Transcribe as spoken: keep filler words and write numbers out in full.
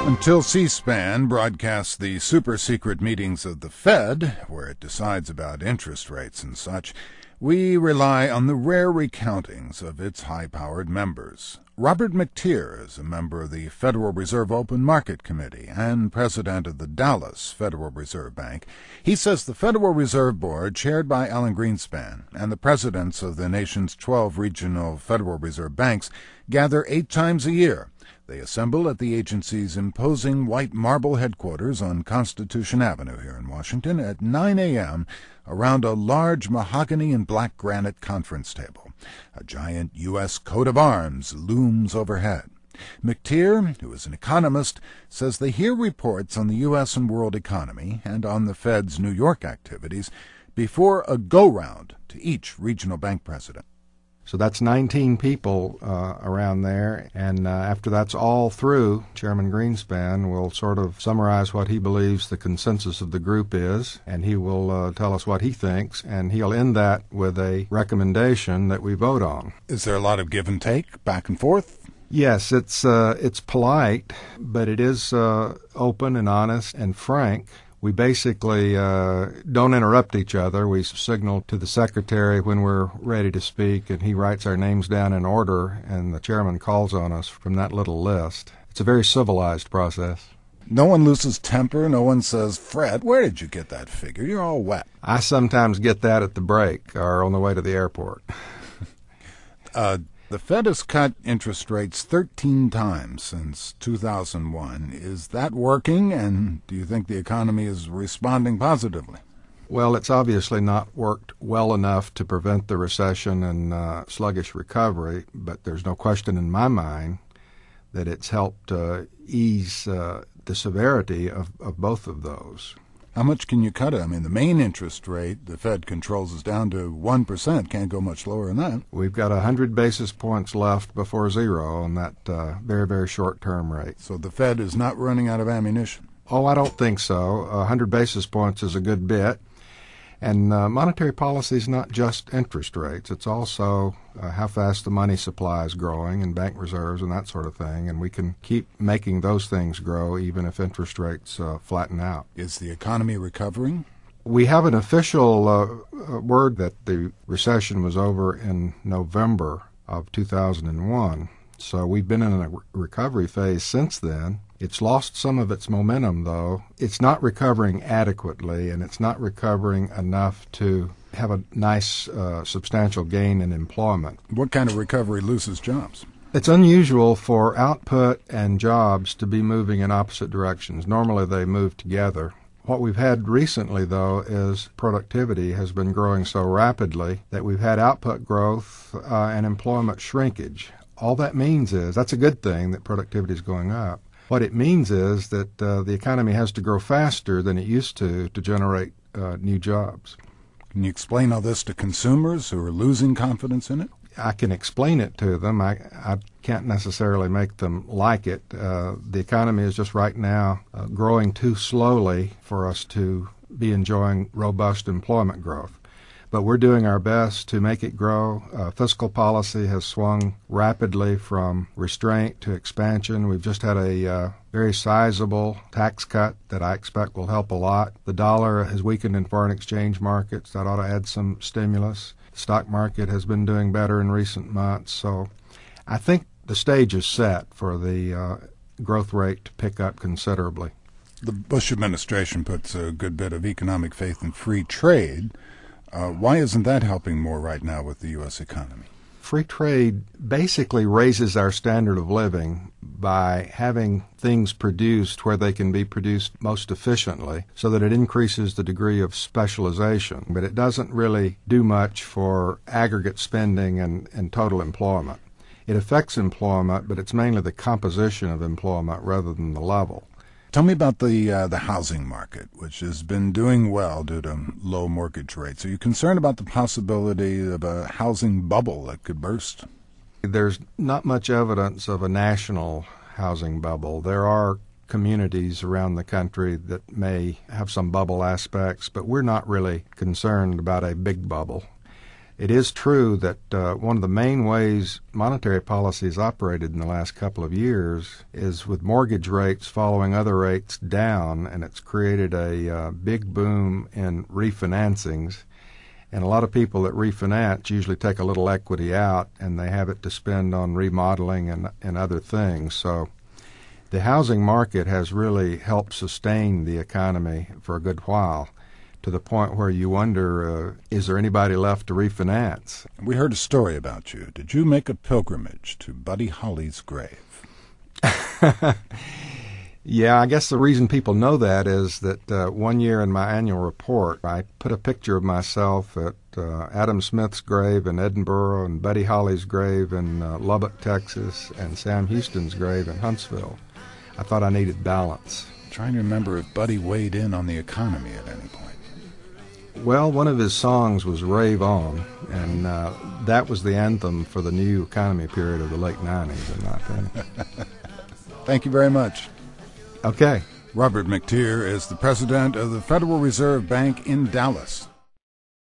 Until C-SPAN broadcasts the super-secret meetings of the Fed, where it decides about interest rates and such, we rely on the rare recountings of its high-powered members. Robert McTeer is a member of the Federal Reserve Open Market Committee and president of the Dallas Federal Reserve Bank. He says the Federal Reserve Board, chaired by Alan Greenspan, and the presidents of the nation's twelve regional Federal Reserve banks gather eight times a year. They assemble at the agency's imposing white marble headquarters on Constitution Avenue here in Washington at nine a.m. around a large mahogany and black granite conference table. A giant U S coat of arms looms overhead. McTeer, who is an economist, says they hear reports on the U S and world economy and on the Fed's New York activities before a go-round to each regional bank president. So that's nineteen people uh, around there, and uh, after that's all through, Chairman Greenspan will sort of summarize what he believes the consensus of the group is, and he will uh, tell us what he thinks, and he'll end that with a recommendation that we vote on. Is there a lot of give and take, back and forth? Yes, it's uh, it's polite, but it is uh, open and honest and frank. We basically uh, don't interrupt each other. We signal to the secretary when we're ready to speak, and he writes our names down in order, and the chairman calls on us from that little list. It's a very civilized process. No one loses temper. No one says, Fred, where did you get that figure? You're all wet. I sometimes get that at the break or on the way to the airport. uh The Fed has cut interest rates thirteen times since two thousand one. Is that working, and do you think the economy is responding positively? Well, it's obviously not worked well enough to prevent the recession and uh, sluggish recovery, but there's no question in my mind that it's helped uh, ease uh, the severity of, of both of those. How much can you cut it? I mean, the main interest rate the Fed controls is down to one percent. Can't go much lower than that. We've got one hundred basis points left before zero on that uh, very, very short-term rate. So the Fed is not running out of ammunition? Oh, I don't think so. one hundred basis points is a good bit. And uh, monetary policy is not just interest rates. It's also uh, how fast the money supply is growing and bank reserves and that sort of thing. And we can keep making those things grow even if interest rates uh, flatten out. Is the economy recovering? We have an official uh, word that the recession was over in November of two thousand one. So we've been in a recovery phase since then. It's lost some of its momentum, though. It's not recovering adequately, and it's not recovering enough to have a nice, uh, substantial gain in employment. What kind of recovery loses jobs? It's unusual for output and jobs to be moving in opposite directions. Normally they move together. What we've had recently, though, is productivity has been growing so rapidly that we've had output growth uh, and employment shrinkage. All that means is, that's a good thing that productivity is going up. What it means is that uh, the economy has to grow faster than it used to to generate uh, new jobs. Can you explain all this to consumers who are losing confidence in it? I can explain it to them. I, I can't necessarily make them like it. Uh, the economy is just right now uh, growing too slowly for us to be enjoying robust employment growth. But we're doing our best to make it grow. Uh, fiscal policy has swung rapidly from restraint to expansion. We've just had a uh, very sizable tax cut that I expect will help a lot. The dollar has weakened in foreign exchange markets. That ought to add some stimulus. The stock market has been doing better in recent months. So I think the stage is set for the uh, growth rate to pick up considerably. The Bush administration puts a good bit of economic faith in free trade. Uh, why isn't that helping more right now with the U S economy? Free trade basically raises our standard of living by having things produced where they can be produced most efficiently so that it increases the degree of specialization. But it doesn't really do much for aggregate spending and, and total employment. It affects employment, but it's mainly the composition of employment rather than the level. Tell me about the uh, the housing market, which has been doing well due to low mortgage rates. Are you concerned about the possibility of a housing bubble that could burst? There's not much evidence of a national housing bubble. There are communities around the country that may have some bubble aspects, but we're not really concerned about a big bubble. It is true that uh, one of the main ways monetary policy has operated in the last couple of years is with mortgage rates following other rates down, and it's created a uh, big boom in refinancings. And a lot of people that refinance usually take a little equity out, and they have it to spend on remodeling and, and other things. So the housing market has really helped sustain the economy for a good while, to the point where you wonder, uh, is there anybody left to refinance? We heard a story about you. Did you make a pilgrimage to Buddy Holly's grave? Yeah, I guess the reason people know that is that uh, one year in my annual report, I put a picture of myself at uh, Adam Smith's grave in Edinburgh and Buddy Holly's grave in uh, Lubbock, Texas, and Sam Houston's grave in Huntsville. I thought I needed balance. I'm trying to remember if Buddy weighed in on the economy at any point. Well, one of his songs was Rave On, and uh, that was the anthem for the new economy period of the late nineties, in my opinion. Thank you very much. Okay. Robert McTeer is the president of the Federal Reserve Bank in Dallas.